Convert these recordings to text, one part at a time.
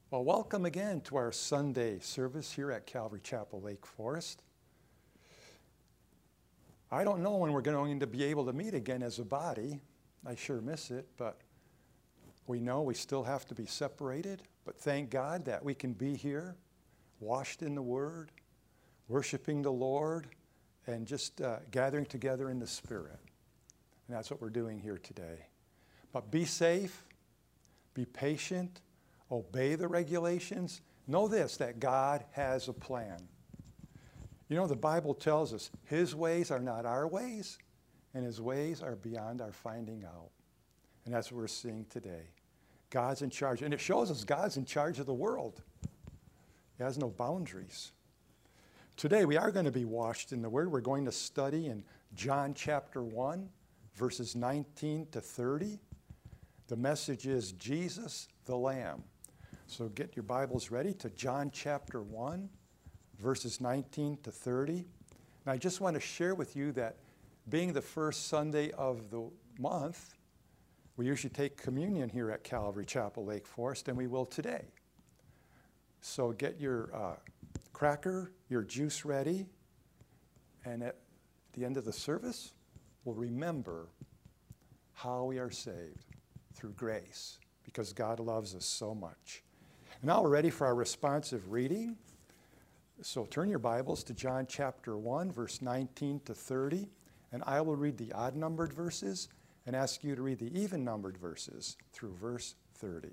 Well, welcome again to our Sunday service here at Calvary Chapel, Lake Forest. I don't know when we're going to be able to meet again as a body. I sure miss it, but we know we still have to be separated. But thank God that we can be here, washed in the Word, worshiping the Lord, and just gathering together in the Spirit. And that's what we're doing here today. But be safe, be patient, obey the regulations. Know this, that God has a plan. You know, the Bible tells us His ways are not our ways, and His ways are beyond our finding out. And that's what we're seeing today. God's in charge. And it shows us God's in charge of the world. He has no boundaries. Today we are going to be washed in the Word. We're going to study in John chapter 1, verses 19 to 30. The message is Jesus the Lamb. So get your Bibles ready to John chapter 1, verses 19 to 30. And I just want to share with you that being the first Sunday of the month, we usually take communion here at Calvary Chapel, Lake Forest, and we will today. So get your cracker, your juice ready, and at the end of the service, we'll remember how we are saved through grace, because God loves us so much. And now we're ready for our responsive reading. So turn your Bibles to John chapter 1, verse 19 to 30, and I will read the odd-numbered verses and ask you to read the even-numbered verses through verse 30.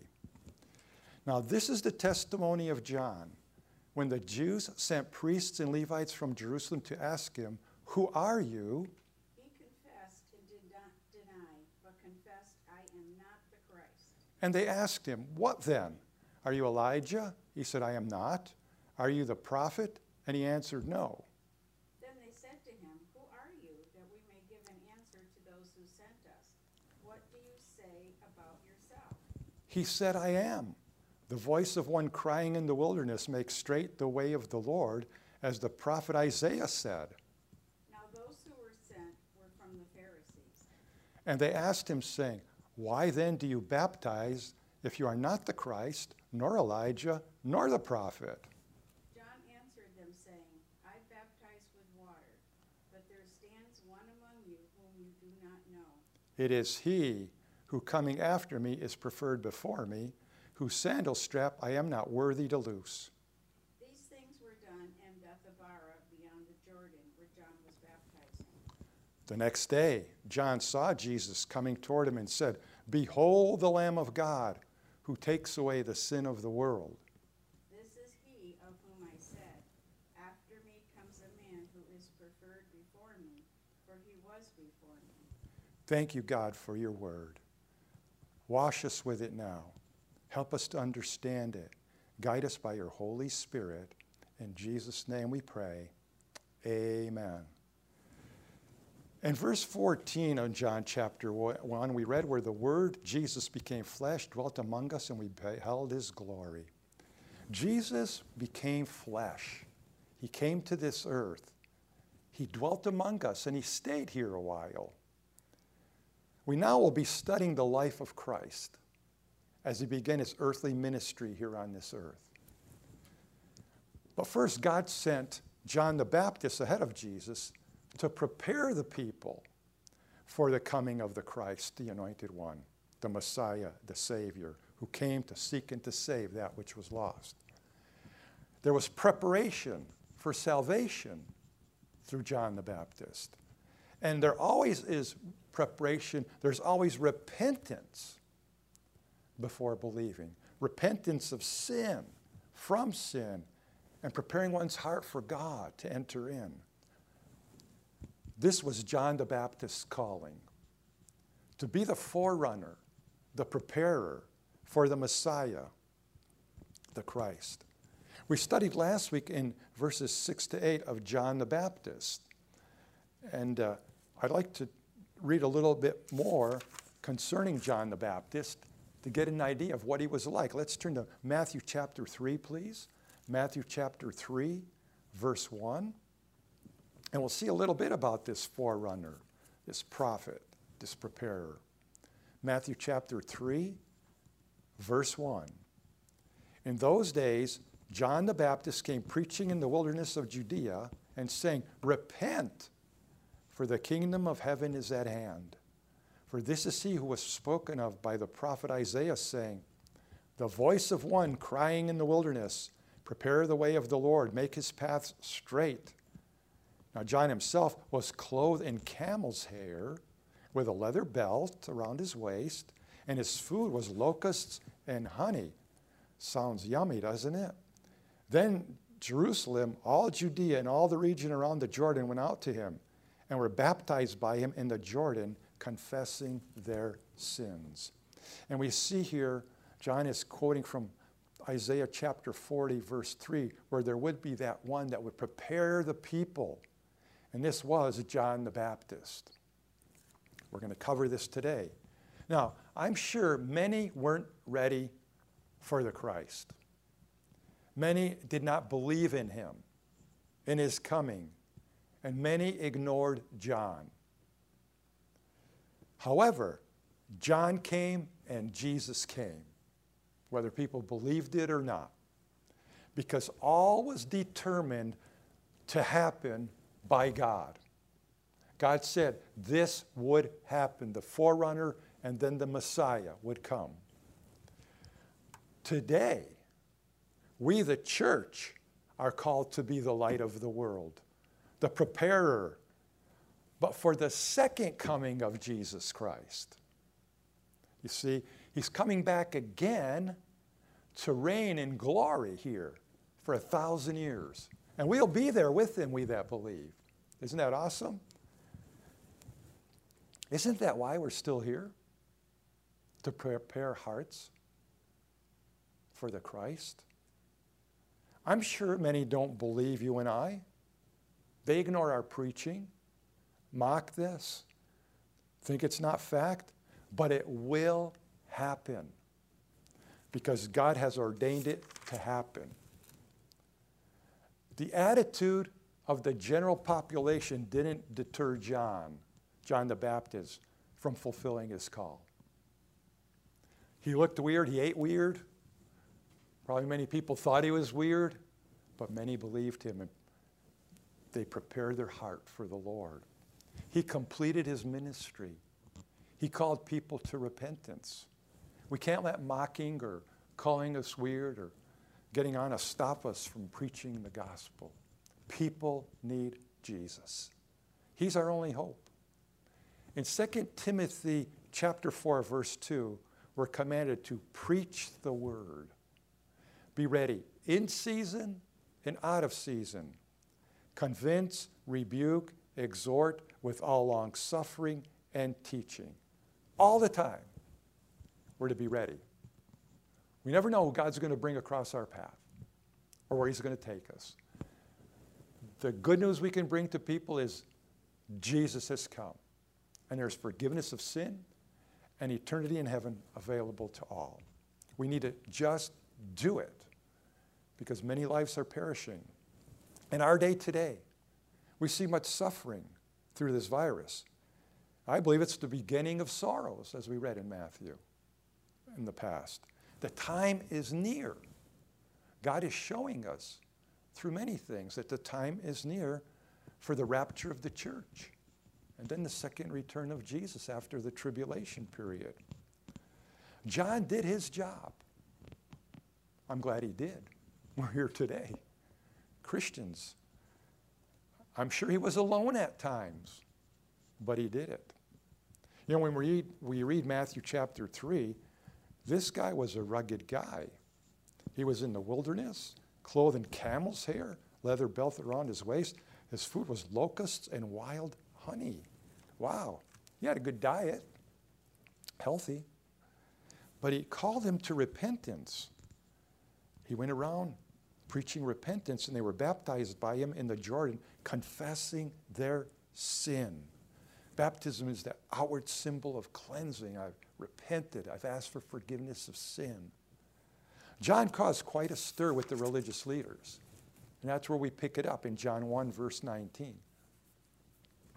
Now this is the testimony of John, when the Jews sent priests and Levites from Jerusalem to ask him, "Who are you?" He confessed and did not deny, but confessed, "I am not the Christ." And they asked him, "What then? Are you Elijah?" He said, "I am not." "Are you the prophet?" And he answered, "No." Then they said to him, "Who are you, that we may give an answer to those who sent us? What do you say about yourself?" He said, "I am the voice of one crying in the wilderness, make straight the way of the Lord, as the prophet Isaiah said." Now those who were sent were from the Pharisees. And they asked him, saying, "Why then do you baptize if you are not the Christ, nor Elijah, nor the prophet?" John answered them, saying, "I baptize with water, but there stands one among you whom you do not know. "It is he who coming after me is preferred before me, whose sandal strap I am not worthy to loose." These things were done in Bethabara beyond the Jordan, where John was baptizing. The next day, John saw Jesus coming toward him and said, "Behold the Lamb of God, who takes away the sin of the world." This is he of whom I said, "After me comes a man who is preferred before me, for he was before me." Thank you, God, for your word. Wash us with it now. Help us to understand it. Guide us by your Holy Spirit. In Jesus' name we pray. Amen. In verse 14 of John chapter 1, we read where the Word, Jesus, became flesh, dwelt among us, and we beheld His glory. Jesus became flesh. He came to this earth. He dwelt among us, and He stayed here a while. We now will be studying the life of Christ as He began His earthly ministry here on this earth. But first, God sent John the Baptist ahead of Jesus to prepare the people for the coming of the Christ, the Anointed One, the Messiah, the Savior, who came to seek and to save that which was lost. There was preparation for salvation through John the Baptist. And there always is preparation. There's always repentance before believing. Repentance of sin, from sin, and preparing one's heart for God to enter in. This was John the Baptist's calling, to be the forerunner, the preparer for the Messiah, the Christ. We studied last week in verses 6 to 8 of John the Baptist. And I'd like to read a little bit more concerning John the Baptist to get an idea of what he was like. Let's turn to Matthew chapter 3, please. Matthew chapter 3, verse 1. And we'll see a little bit about this forerunner, this prophet, this preparer. Matthew chapter 3, verse 1. In those days, John the Baptist came preaching in the wilderness of Judea and saying, "Repent, for the kingdom of heaven is at hand. For this is he who was spoken of by the prophet Isaiah, saying, the voice of one crying in the wilderness, prepare the way of the Lord, make his paths straight." Now John himself was clothed in camel's hair with a leather belt around his waist, and his food was locusts and honey. Sounds yummy, doesn't it? Then Jerusalem, all Judea, and all the region around the Jordan went out to him and were baptized by him in the Jordan, confessing their sins. And we see here, John is quoting from Isaiah chapter 40, verse 3, where there would be that one that would prepare the people. And this was John the Baptist. We're going to cover this today. Now, I'm sure many weren't ready for the Christ. Many did not believe in him, in his coming, and many ignored John. However, John came and Jesus came, whether people believed it or not, because all was determined to happen by God. God said this would happen. The forerunner and then the Messiah would come. Today, we, the church, are called to be the light of the world, the preparer, but for the second coming of Jesus Christ. You see, he's coming back again to reign in glory here for 1,000 years. And we'll be there with him, we that believe. Isn't that awesome? Isn't that why we're still here? To prepare hearts for the Christ? I'm sure many don't believe you and I. They ignore our preaching, mock this, think it's not fact, but it will happen because God has ordained it to happen. The attitude of the general population didn't deter John the Baptist, from fulfilling his call. He looked weird, he ate weird. Probably many people thought he was weird, but many believed him and they prepared their heart for the Lord. He completed his ministry. He called people to repentance. We can't let mocking or calling us weird or getting on us stop us from preaching the gospel. People need Jesus. He's our only hope. In 2 Timothy chapter 4, verse 2, we're commanded to preach the word. Be ready in season and out of season. Convince, rebuke, exhort with all long suffering and teaching. All the time, we're to be ready. We never know who God's going to bring across our path or where he's going to take us. The good news we can bring to people is Jesus has come. And there's forgiveness of sin and eternity in heaven available to all. We need to just do it because many lives are perishing. In our day today, we see much suffering through this virus. I believe it's the beginning of sorrows, as we read in Matthew in the past. The time is near. God is showing us through many things that the time is near for the rapture of the church. And then the second return of Jesus after the tribulation period. John did his job. I'm glad he did. We're here today. Christians. I'm sure he was alone at times, but he did it. You know, when we read Matthew chapter 3, this guy was a rugged guy. He was in the wilderness, clothed in camel's hair, leather belt around his waist. His food was locusts and wild honey. Wow. He had a good diet, healthy. But he called them to repentance. He went around preaching repentance, and they were baptized by him in the Jordan, confessing their sin. Baptism is that outward symbol of cleansing. I've repented. I've asked for forgiveness of sin. John caused quite a stir with the religious leaders. And that's where we pick it up in John 1, verse 19.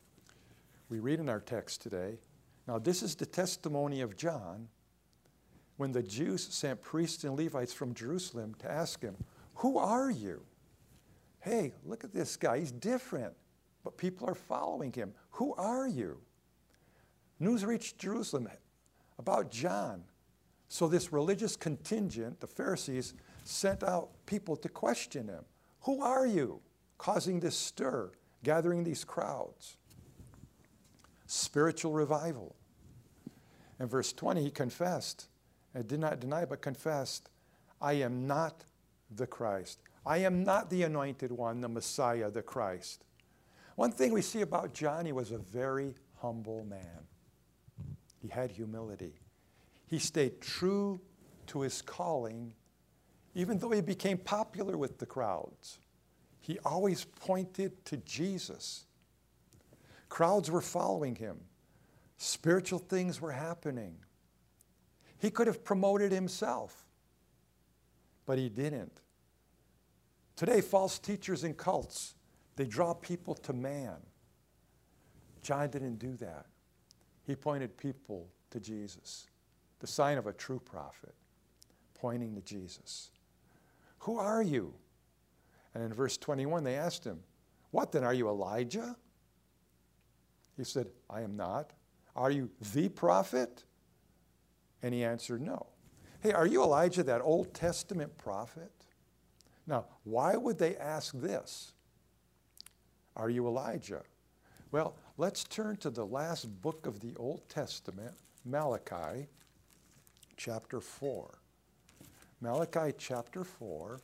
We read in our text today, now this is the testimony of John when the Jews sent priests and Levites from Jerusalem to ask him, "Who are you?" Hey, look at this guy. He's different, but people are following him. Who are you? News reached Jerusalem about John. So this religious contingent, the Pharisees, sent out people to question him. Who are you? Causing this stir, gathering these crowds. Spiritual revival. In verse 20, he confessed, and did not deny, but confessed, "I am not the Christ. I am not the anointed one, the Messiah, the Christ." One thing we see about John, he was a very humble man. He had humility. He stayed true to his calling, even though he became popular with the crowds. He always pointed to Jesus. Crowds were following him. Spiritual things were happening. He could have promoted himself, but he didn't. Today, false teachers and cults, they draw people to man. John didn't do that. He pointed people to Jesus, the sign of a true prophet, pointing to Jesus. Who are you? And in verse 21, they asked him, "What then, are you Elijah?" He said, "I am not." "Are you the prophet?" And he answered, "No." Hey, are you Elijah, that Old Testament prophet? Now, why would they ask this? Are you Elijah? Well, let's turn to the last book of the Old Testament, Malachi, chapter 4. Malachi chapter 4.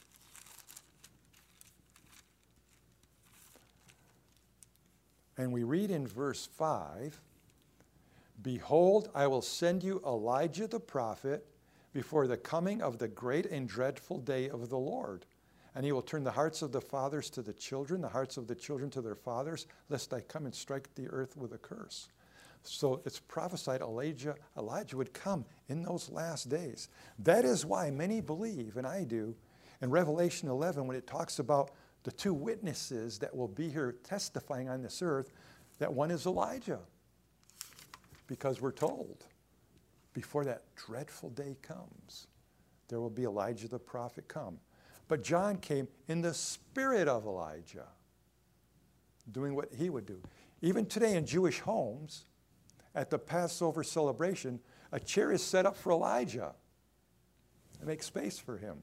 And we read in verse 5, "Behold, I will send you Elijah the prophet before the coming of the great and dreadful day of the Lord. And he will turn the hearts of the fathers to the children, the hearts of the children to their fathers, lest I come and strike the earth with a curse." So it's prophesied Elijah would come in those last days. That is why many believe, and I do, in Revelation 11, when it talks about the two witnesses that will be here testifying on this earth, that one is Elijah. Because we're told, before that dreadful day comes, there will be Elijah the prophet come. But John came in the spirit of Elijah, doing what he would do. Even today in Jewish homes, at the Passover celebration, a chair is set up for Elijah to make space for him.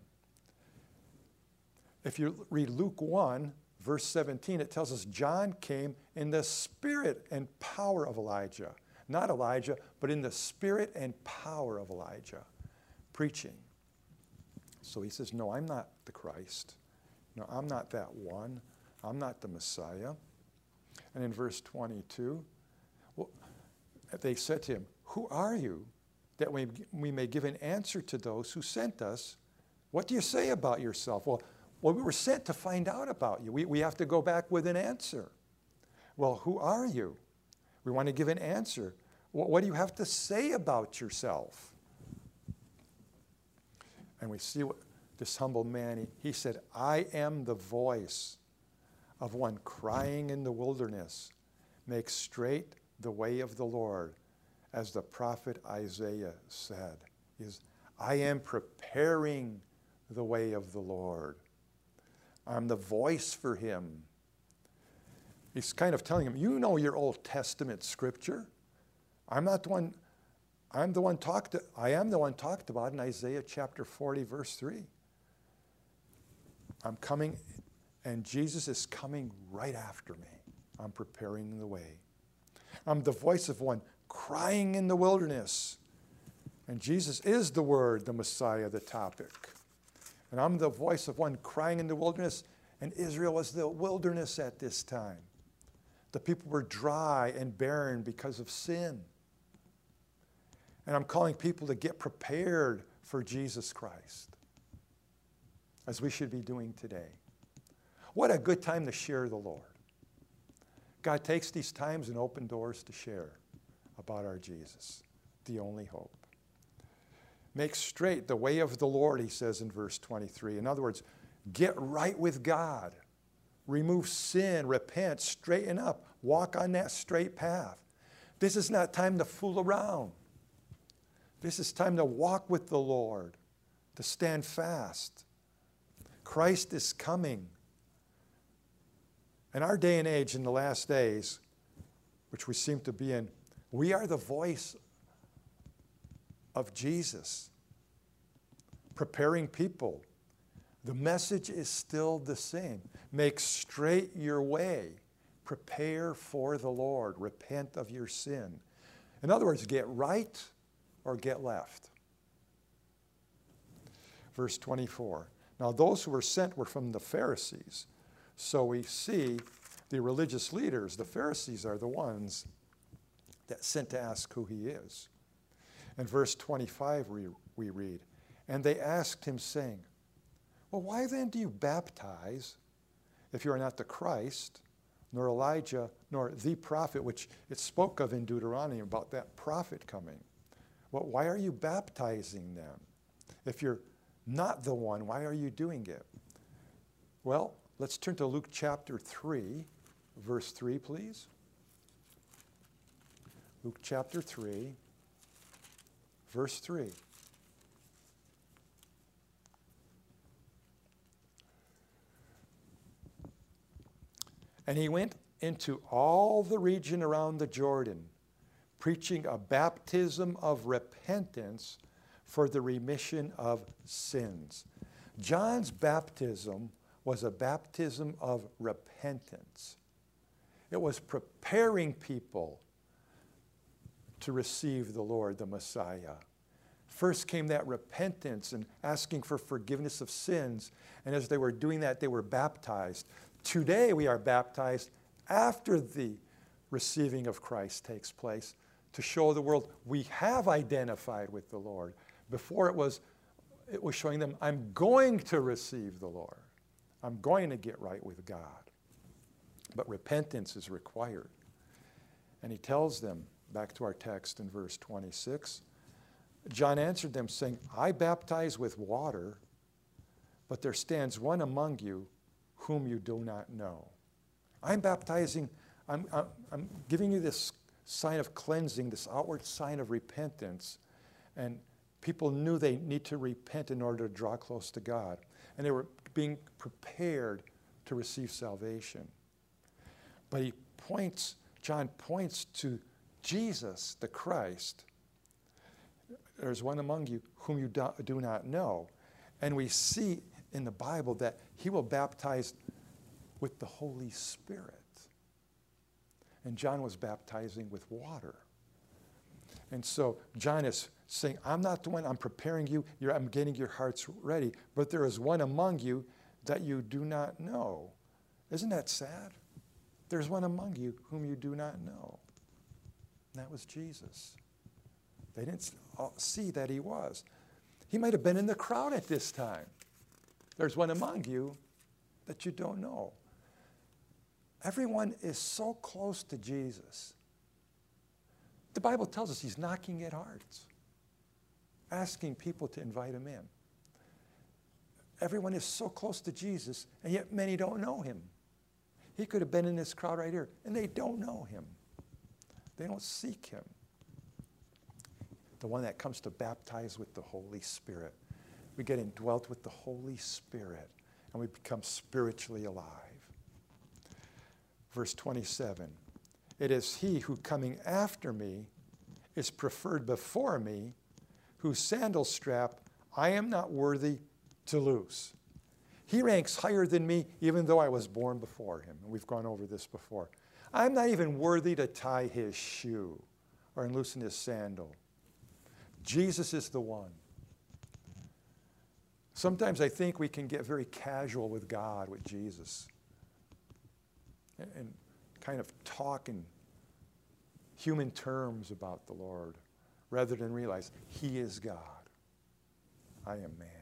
If you read Luke 1, verse 17, it tells us John came in the spirit and power of Elijah. Not Elijah, but in the spirit and power of Elijah, preaching. So he says, "No, I'm not the Christ. No, I'm not that one. I'm not the Messiah." And in verse 22, they said to him, "Who are you, that we may give an answer to those who sent us? What do you say about yourself?" Well, we were sent to find out about you. We have to go back with an answer. Well, who are you? We want to give an answer. What do you have to say about yourself? And we see what this humble man, he said, "I am the voice of one crying in the wilderness, make straight the way of the Lord," as the prophet Isaiah said. I am preparing the way of the Lord. I'm the voice for him. He's kind of telling him, you know your Old Testament scripture. I am the one talked about in Isaiah chapter 40, verse 3. I'm coming, and Jesus is coming right after me. I'm preparing the way. I'm the voice of one crying in the wilderness. And Jesus is the Word, the Messiah, the topic. And I'm the voice of one crying in the wilderness, and Israel was the wilderness at this time. The people were dry and barren because of sin. And I'm calling people to get prepared for Jesus Christ, as we should be doing today. What a good time to share the Lord. God takes these times and open doors to share about our Jesus, the only hope. Make straight the way of the Lord, he says in verse 23. In other words, get right with God. Remove sin, repent, straighten up, walk on that straight path. This is not time to fool around. This is time to walk with the Lord, to stand fast. Christ is coming. In our day and age, in the last days, which we seem to be in, we are the voice of Jesus, preparing people. The message is still the same. Make straight your way. Prepare for the Lord. Repent of your sin. In other words, get right or get left. Verse 24. Now those who were sent were from the Pharisees. So we see the religious leaders, the Pharisees, are the ones that sent to ask who he is. In verse 25 we read, and they asked him, saying, well, why then do you baptize if you are not the Christ, nor Elijah, nor the prophet, which it spoke of in Deuteronomy about that prophet coming? Well, why are you baptizing them? If you're not the one, why are you doing it? Well, let's turn to Luke chapter 3, verse 3, please. Luke chapter 3, verse 3. And he went into all the region around the Jordan, preaching a baptism of repentance for the remission of sins. John's baptism was a baptism of repentance. It was preparing people to receive the Lord, the Messiah. First came that repentance and asking for forgiveness of sins. And as they were doing that, they were baptized. Today we are baptized after the receiving of Christ takes place to show the world we have identified with the Lord. Before it was showing them, I'm going to receive the Lord. I'm going to get right with God. But repentance is required. And he tells them, back to our text in verse 26, John answered them, saying, I baptize with water, but there stands one among you whom you do not know. I'm baptizing, I'm giving you this sign of cleansing, this outward sign of repentance. And people knew they need to repent in order to draw close to God. And they were being prepared to receive salvation. But John points to Jesus, the Christ. There's one among you whom you do not know. And we see in the Bible that he will baptize with the Holy Spirit. And John was baptizing with water. And so John is saying, I'm not the one, I'm preparing you, I'm getting your hearts ready, but there is one among you that you do not know. Isn't that sad? There's one among you whom you do not know. And that was Jesus. They didn't see that he was. He might have been in the crowd at this time. There's one among you that you don't know. Everyone is so close to Jesus. The Bible tells us he's knocking at hearts, asking people to invite him in. Everyone is so close to Jesus, and yet many don't know him. He could have been in this crowd right here, and they don't know him. They don't seek him. The one that comes to baptize with the Holy Spirit. We get indwelt with the Holy Spirit, and we become spiritually alive. Verse 27, it is he who coming after me is preferred before me, whose sandal strap I am not worthy to loose. He ranks higher than me, even though I was born before him. And we've gone over this before. I'm not even worthy to tie his shoe or unloosen his sandal. Jesus is the one. Sometimes I think we can get very casual with God, with Jesus, and kind of talk in human terms about the Lord, rather than realize he is God. I am man.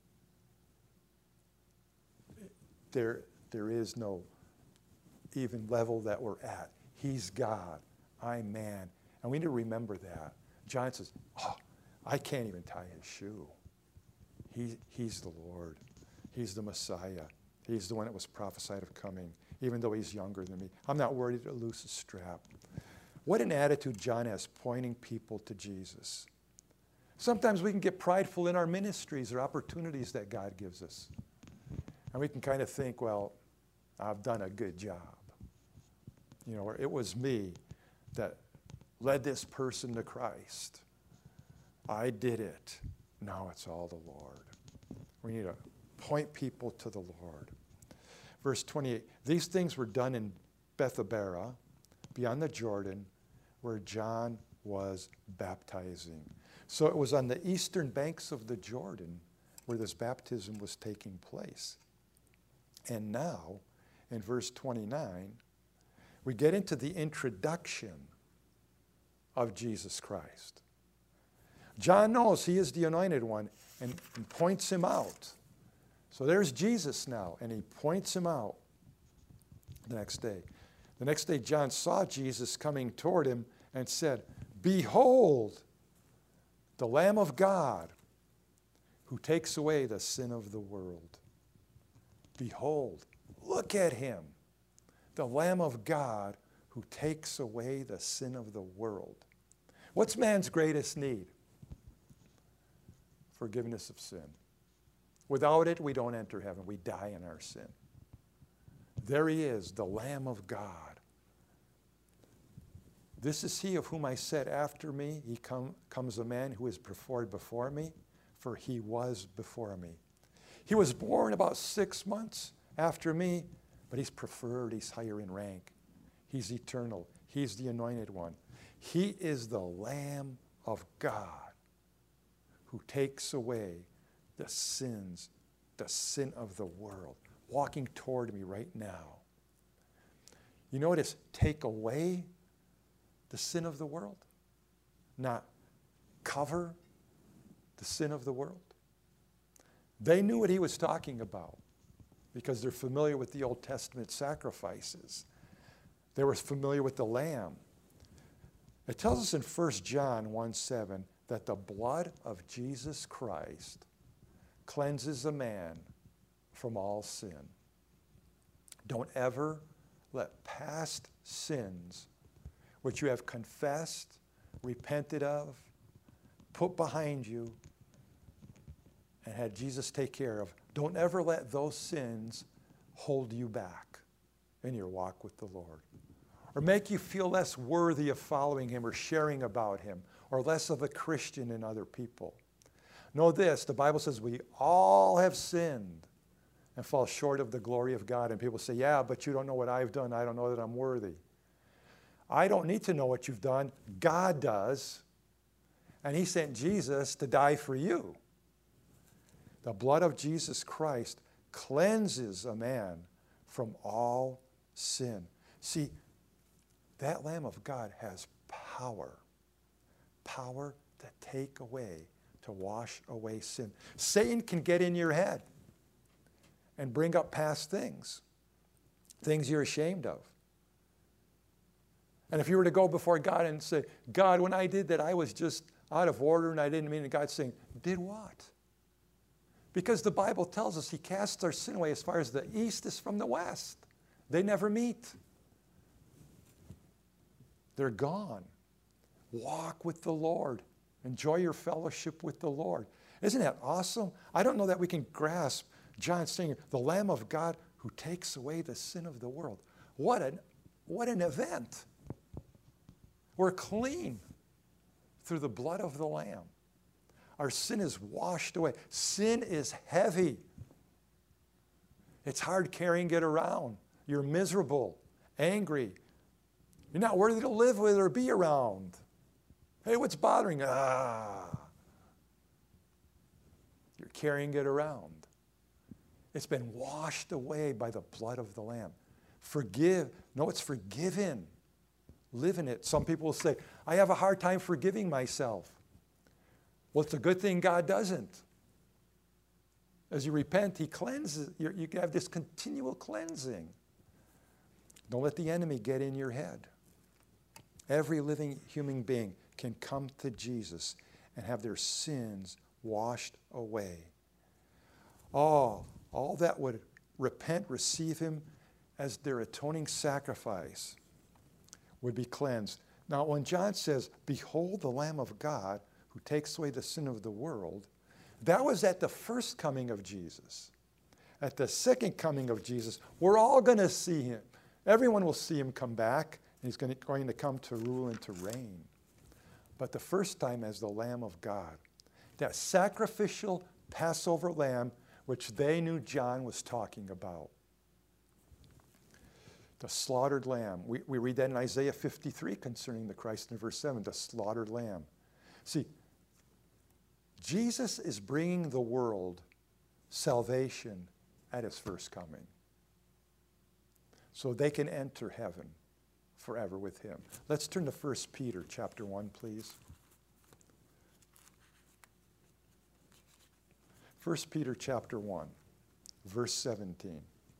There is no even level that we're at. He's God. I'm man. And we need to remember that. John says, I can't even tie his shoe. He's the Lord. He's the Messiah. He's the one that was prophesied of coming, even though he's younger than me. I'm not worthy to loose a strap. What an attitude John has, pointing people to Jesus. Sometimes we can get prideful in our ministries or opportunities that God gives us. And we can kind of think, well, I've done a good job. You know, or it was me that led this person to Christ. I did it. No, it's all the Lord. We need to point people to the Lord. Verse 28, these things were done in Bethabara, beyond the Jordan, where John was baptizing. So it was on the eastern banks of the Jordan where this baptism was taking place. And now, in verse 29, we get into the introduction of Jesus Christ. John knows he is the anointed one and points him out. So there's Jesus now, and he points him out the next day. The next day, John saw Jesus coming toward him and said, "Behold, the Lamb of God who takes away the sin of the world." Behold, look at him, the Lamb of God who takes away the sin of the world. What's man's greatest need? Forgiveness of sin. Without it, we don't enter heaven. We die in our sin. There he is, the Lamb of God. This is he of whom I said, after me comes a man who is preferred before me, for he was before me. He was born about 6 months after me, but he's preferred, he's higher in rank. He's eternal. He's the anointed one. He is the Lamb of God who takes away the sin of the world, walking toward me right now. You know what is take away the sin of the world? Not cover the sin of the world. They knew what he was talking about because they're familiar with the Old Testament sacrifices. They were familiar with the Lamb. It tells us in 1 John 1:7 that the blood of Jesus Christ cleanses a man from all sin. Don't ever let past sins, which you have confessed, repented of, put behind you, and had Jesus take care of, don't ever let those sins hold you back in your walk with the Lord, or make you feel less worthy of following him or sharing about him, or less of a Christian in other people. Know this, the Bible says we all have sinned and fall short of the glory of God. And people say, yeah, but you don't know what I've done. I don't know that I'm worthy. I don't need to know what you've done. God does. And he sent Jesus to die for you. The blood of Jesus Christ cleanses a man from all sin. See, that Lamb of God has power to take away, to wash away sin. Satan can get in your head and bring up past things you're ashamed of. And if you were to go before God and say, God, when I did that, I was just out of order and I didn't mean it, God's saying, did what? Because the Bible tells us he casts our sin away as far as the east is from the west. They never meet. They're gone. Walk with the Lord. Enjoy your fellowship with the Lord. Isn't that awesome? I don't know that we can grasp John saying, the Lamb of God who takes away the sin of the world. What an event. We're clean through the blood of the Lamb. Our sin is washed away. Sin is heavy. It's hard carrying it around. You're miserable, angry. You're not worthy to live with or be around. Hey, what's bothering you? You're carrying it around. It's been washed away by the blood of the Lamb. Forgive. No, it's forgiven. Live in it. Some people will say, I have a hard time forgiving myself. Well, it's a good thing God doesn't. As you repent, he cleanses. You have this continual cleansing. Don't let the enemy get in your head. Every living human being can come to Jesus and have their sins washed away. All that would repent, receive him as their atoning sacrifice would be cleansed. Now, when John says, behold the Lamb of God who who takes away the sin of the world. That was at the first coming of Jesus. At the second coming of Jesus, we're all going to see him. Everyone will see him come back, and he's going to come to rule and to reign. But the first time as the Lamb of God, that sacrificial Passover lamb, which they knew John was talking about. The slaughtered lamb. We read that in Isaiah 53 concerning the Christ in verse 7, the slaughtered lamb. See, Jesus is bringing the world salvation at his first coming, so they can enter heaven forever with him. Let's turn to 1 Peter chapter 1, please. 1 Peter chapter 1, verse 17.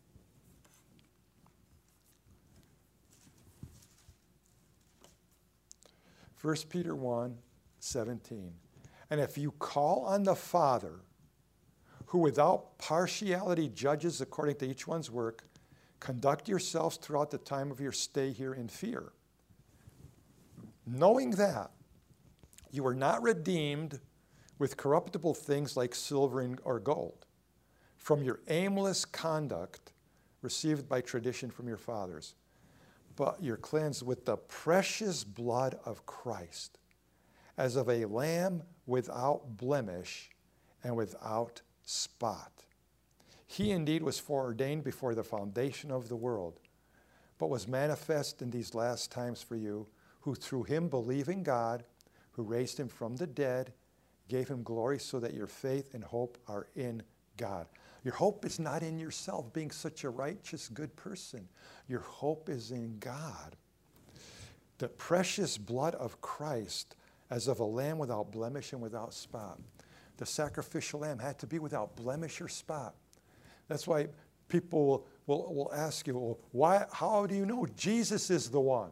First Peter 1, 17. And if you call on the Father, who without partiality judges according to each one's work, conduct yourselves throughout the time of your stay here in fear, knowing that you are not redeemed with corruptible things like silver or gold from your aimless conduct received by tradition from your fathers, but you're cleansed with the precious blood of Christ, as of a lamb without blemish and without spot. He indeed was foreordained before the foundation of the world, but was manifest in these last times for you, who through him believe in God, who raised him from the dead, gave him glory, so that your faith and hope are in God. Your hope is not in yourself being such a righteous, good person. Your hope is in God. The precious blood of Christ, as of a lamb without blemish and without spot. The sacrificial lamb had to be without blemish or spot. That's why people will ask you, well, how do you know Jesus is the one?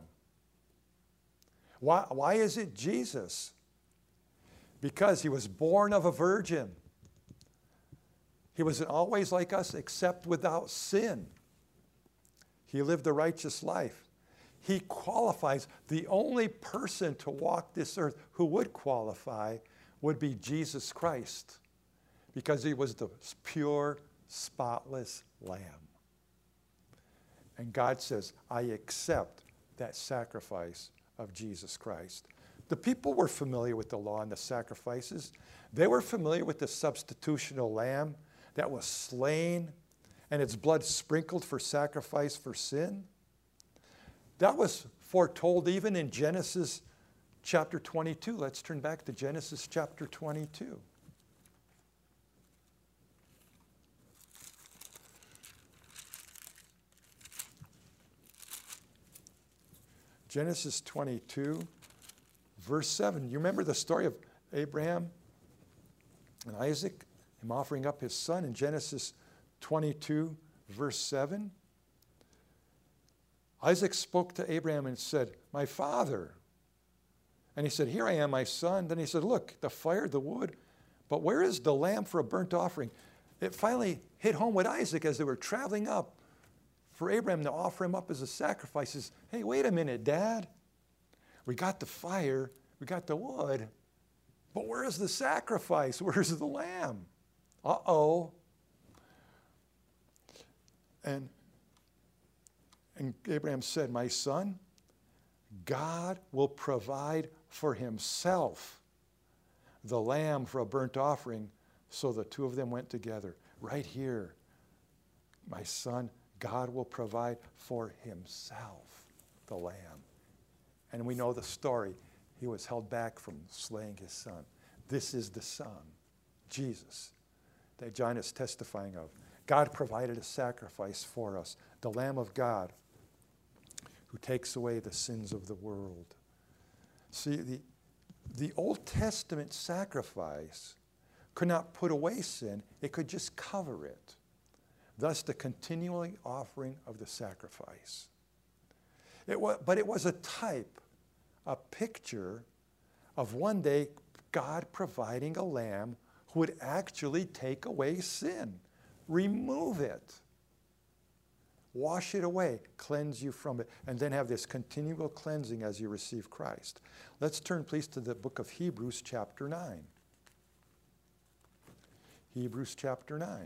Why is it Jesus? Because he was born of a virgin. He was always like us, except without sin. He lived a righteous life. He qualifies. The only person to walk this earth who would qualify would be Jesus Christ, because he was the pure, spotless lamb. And God says, I accept that sacrifice of Jesus Christ. The people were familiar with the law and the sacrifices. They were familiar with the substitutional lamb that was slain and its blood sprinkled for sacrifice for sin. That was foretold even in Genesis chapter 22. Let's turn back to Genesis chapter 22. Genesis 22, verse 7. You remember the story of Abraham and Isaac, him offering up his son in Genesis 22, verse 7? Isaac spoke to Abraham and said, my father. And he said, here I am, my son. Then he said, look, the fire, the wood, but where is the lamb for a burnt offering? It finally hit home with Isaac as they were traveling up for Abraham to offer him up as a sacrifice. He says, hey, wait a minute, Dad. We got the fire, we got the wood, but where is the sacrifice? Where's the lamb? Uh-oh. And Abraham said, my son, God will provide for himself the lamb for a burnt offering. So the two of them went together. Right here, my son, God will provide for himself the lamb. And we know the story. He was held back from slaying his son. This is the Son, Jesus, that John is testifying of. God provided a sacrifice for us, the Lamb of God, who takes away the sins of the world. See, the Old Testament sacrifice could not put away sin. It could just cover it. Thus, the continuing offering of the sacrifice. But it was a type, a picture of one day God providing a lamb who would actually take away sin, remove it. wash it away, cleanse you from it, and then have this continual cleansing as you receive Christ. Let's turn, please, to the book of Hebrews chapter 9. Hebrews chapter 9,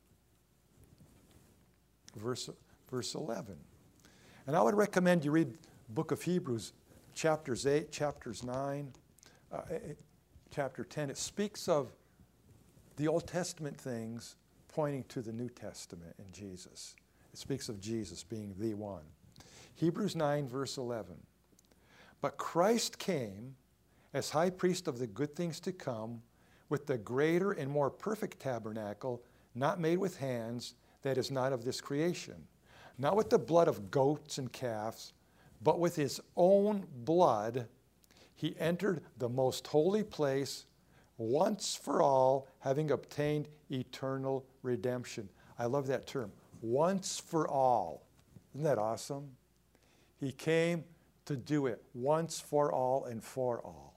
verse 11. And I would recommend you read the book of Hebrews, chapters 8, chapters 9, chapter 10. It speaks of the Old Testament things pointing to the New Testament in Jesus. It speaks of Jesus being the one. Hebrews 9, verse 11. But Christ came as high priest of the good things to come, with the greater and more perfect tabernacle, not made with hands, that is not of this creation. Not with the blood of goats and calves, but with his own blood, he entered the most holy place once for all, having obtained eternal redemption. I love that term, once for all. Isn't that awesome? He came to do it once for all and for all.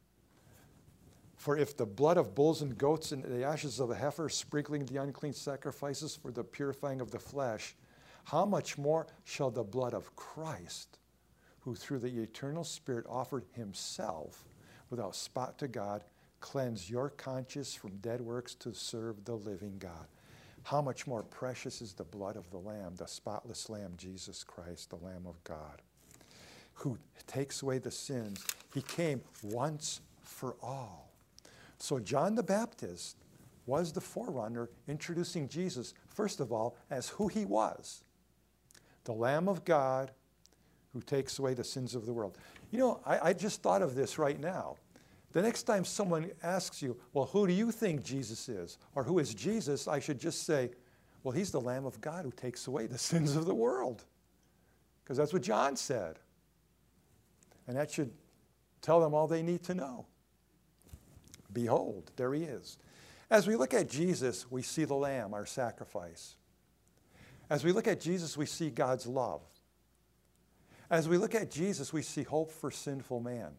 For if the blood of bulls and goats and the ashes of a heifer sprinkling the unclean sacrifices for the purifying of the flesh, how much more shall the blood of Christ, who through the eternal Spirit offered himself without spot to God, cleanse your conscience from dead works to serve the living God? How much more precious is the blood of the Lamb, the spotless Lamb, Jesus Christ, the Lamb of God, who takes away the sins. He came once for all. So John the Baptist was the forerunner, introducing Jesus, first of all, as who he was, the Lamb of God who takes away the sins of the world. You know, I just thought of this right now. The next time someone asks you, well, who do you think Jesus is? Or who is Jesus? I should just say, well, he's the Lamb of God who takes away the sins of the world. Because that's what John said. And that should tell them all they need to know. Behold, there he is. As we look at Jesus, we see the Lamb, our sacrifice. As we look at Jesus, we see God's love. As we look at Jesus, we see hope for sinful man.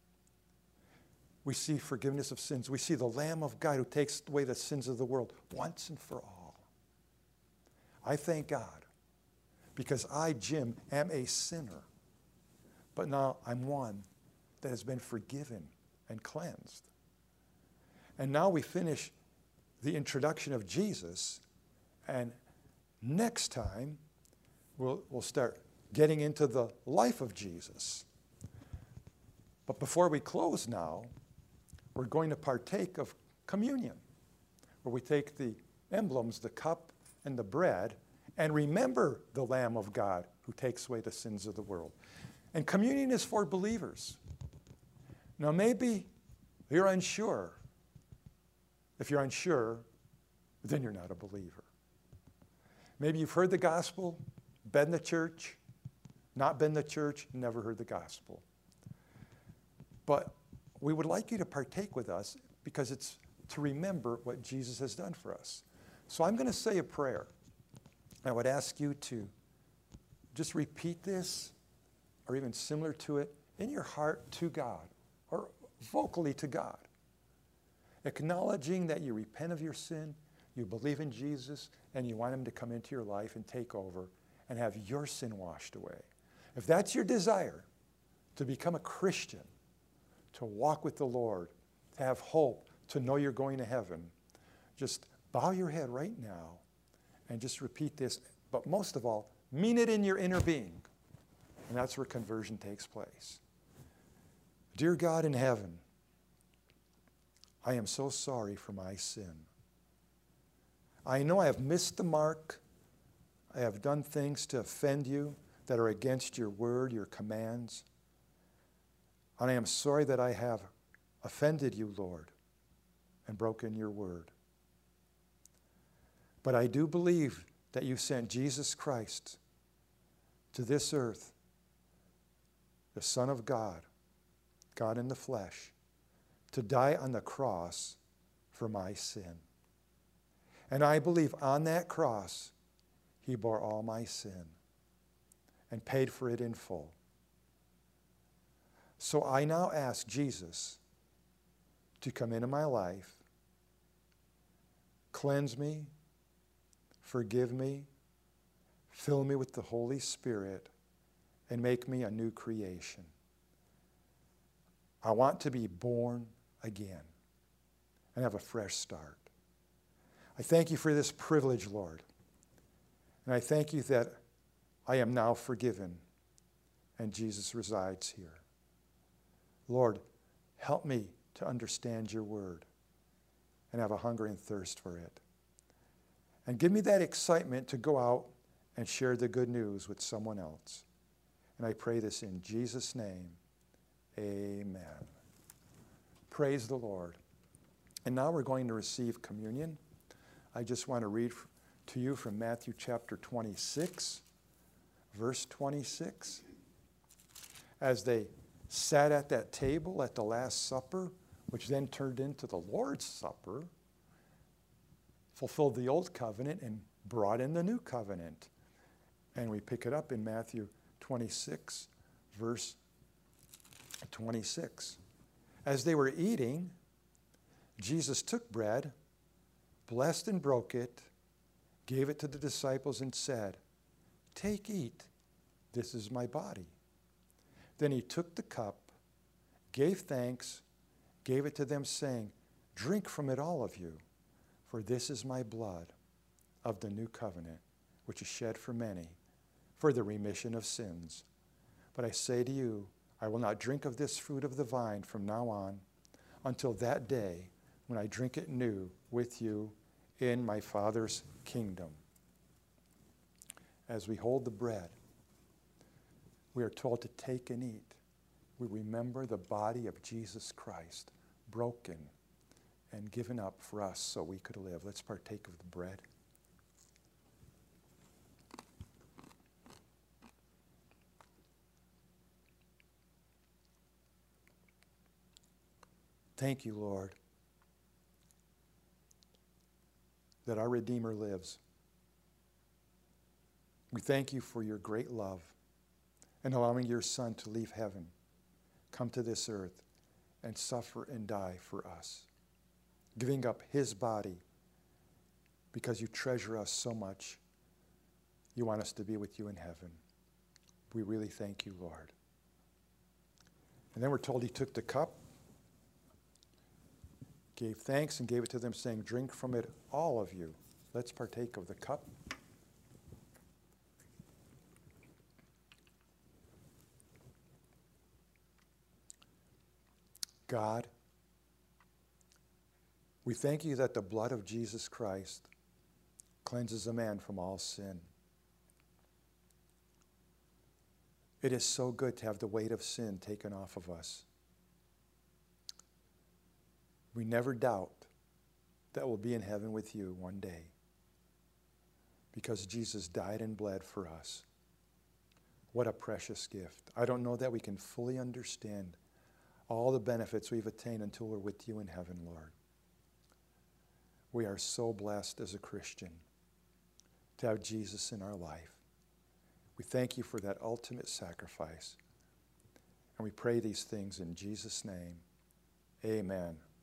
We see forgiveness of sins. We see the Lamb of God who takes away the sins of the world once and for all. I thank God because I, Jim, am a sinner. But now I'm one that has been forgiven and cleansed. And now we finish the introduction of Jesus, and next time we'll start getting into the life of Jesus. But before we close now, we're going to partake of communion, where we take the emblems, the cup and the bread, and remember the Lamb of God who takes away the sins of the world. And communion is for believers. Now maybe you're unsure. If you're unsure, then you're not a believer. Maybe you've heard the gospel, been in the church, not been in the church, never heard the gospel. But we would like you to partake with us because it's to remember what Jesus has done for us. So I'm going to say a prayer. I would ask you to just repeat this, or even similar to it, in your heart to God, or vocally to God. Acknowledging that you repent of your sin, you believe in Jesus, and you want him to come into your life and take over and have your sin washed away. If that's your desire, to become a Christian, to walk with the Lord, to have hope, to know you're going to heaven, just bow your head right now and just repeat this. But most of all, mean it in your inner being. And that's where conversion takes place. Dear God in heaven, I am so sorry for my sin. I know I have missed the mark. I have done things to offend you that are against your word, your commands. And I am sorry that I have offended you, Lord, and broken your word. But I do believe that you sent Jesus Christ to this earth, the Son of God, God in the flesh, to die on the cross for my sin. And I believe on that cross, he bore all my sin and paid for it in full. So I now ask Jesus to come into my life, cleanse me, forgive me, Fill me with the Holy Spirit and make me a new creation. I want to be born again and have a fresh start. I thank you for this privilege, Lord. And I thank you that I am now forgiven and Jesus resides here. Lord, help me to understand your word and have a hunger and thirst for it. And give me that excitement to go out and share the good news with someone else. And I pray this in Jesus' name. Amen. Praise the Lord. And now we're going to receive communion. I just want to read to you from Matthew chapter 26, verse 26. As they sat at that table at the Last Supper, which then turned into the Lord's Supper, fulfilled the old covenant and brought in the new covenant. And we pick it up in Matthew 26, verse 26. As they were eating, Jesus took bread, blessed and broke it, gave it to the disciples and said, "Take, eat, this is my body." Then he took the cup, gave thanks, gave it to them, saying, "Drink from it, all of you, for this is my blood of the new covenant, which is shed for many for the remission of sins. But I say to you, I will not drink of this fruit of the vine from now on until that day when I drink it new with you in my Father's kingdom." As we hold the bread, we are told to take and eat. We remember the body of Jesus Christ, broken and given up for us so we could live. Let's partake of the bread. Thank you, Lord, that our Redeemer lives. We thank you for your great love and allowing your Son to leave heaven, come to this earth, and suffer and die for us, giving up his body because you treasure us so much. You want us to be with you in heaven. We really thank you, Lord. And then we're told he took the cup, gave thanks, and gave it to them, saying, "Drink from it, all of you." Let's partake of the cup. God, we thank you that the blood of Jesus Christ cleanses a man from all sin. It is so good to have the weight of sin taken off of us. We never doubt that we'll be in heaven with you one day because Jesus died and bled for us. What a precious gift. I don't know that we can fully understand all the benefits we've attained until we're with you in heaven, Lord. We are so blessed as a Christian to have Jesus in our life. We thank you for that ultimate sacrifice. And we pray these things in Jesus' name. Amen.